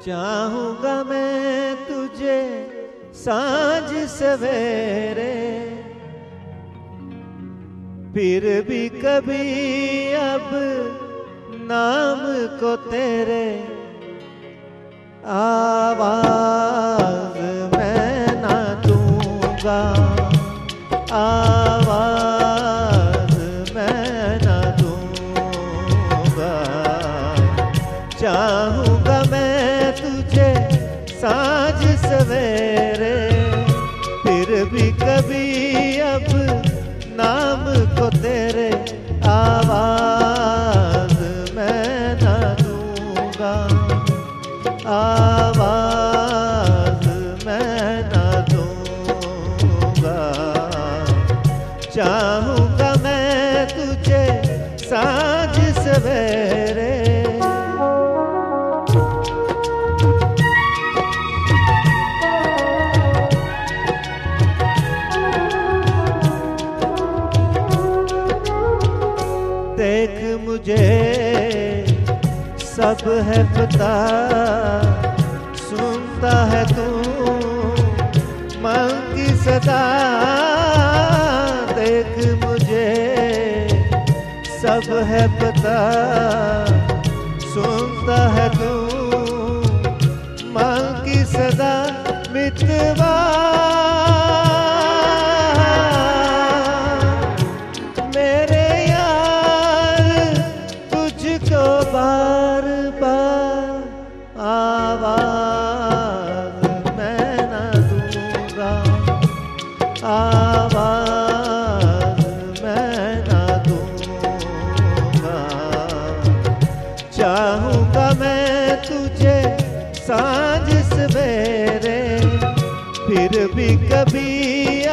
चाहूंगा मैं तुझे सांझ सवेरे, फिर भी कभी अब नाम को तेरे आवाज मैं ना दूंगा, आवाज मैं ना दूंगा। चाहूंगा मैं तुझे सांझ सवेरे, फिर भी कभी अब नाम को तेरे आवाज मैं ना दूंगा, आवाज मैं ना दूंगा। चाहूंगा मैं तुझे सांझ सवेरे। देख मुझे सब है पता, सुनता है तू मन की सदा। देख मुझे सब है पता, सुनता है तू मन की सदा। मितवा बार बार आवाज मैं ना दूंगा, आवाज मैं ना दूंगा। चाहूंगा मैं तुझे सांझ सवेरे, फिर भी कभी